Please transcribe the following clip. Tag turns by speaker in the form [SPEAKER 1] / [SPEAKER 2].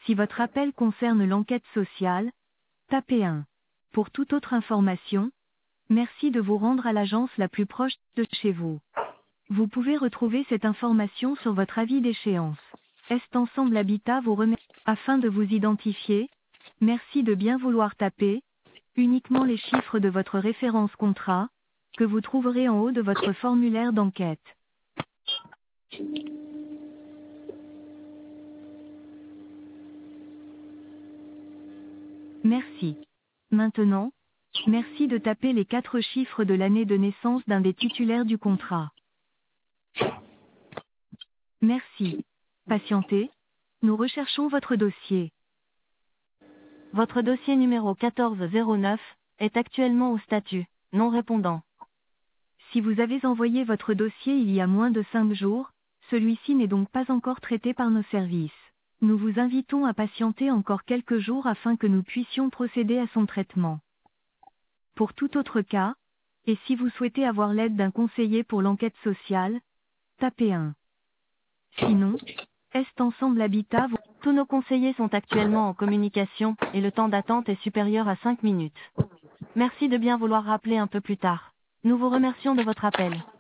[SPEAKER 1] Si votre appel concerne l'enquête sociale, tapez 1. Pour toute autre information, merci de vous rendre à l'agence la plus proche de chez vous. Vous pouvez retrouver cette information sur votre avis d'échéance. Est Ensemble Habitat vous remercie. Afin de vous identifier, merci de bien vouloir taper uniquement les chiffres de votre référence contrat, que vous trouverez en haut de votre formulaire d'enquête. Merci. Maintenant, merci de taper les 4 chiffres de l'année de naissance d'un des titulaires du contrat. Merci. Patientez. Nous recherchons votre dossier. Votre dossier numéro 1409 est actuellement au statut non répondant. Si vous avez envoyé votre dossier il y a moins de 5 jours, celui-ci n'est donc pas encore traité par nos services. Nous vous invitons à patienter encore quelques jours afin que nous puissions procéder à son traitement. Pour tout autre cas, et si vous souhaitez avoir l'aide d'un conseiller pour l'enquête sociale, tapez 1. Sinon, Est Ensemble Habitat vous... Tous nos conseillers sont actuellement en communication, et le temps d'attente est supérieur à 5 minutes. Merci de bien vouloir rappeler un peu plus tard. Nous vous remercions de votre appel.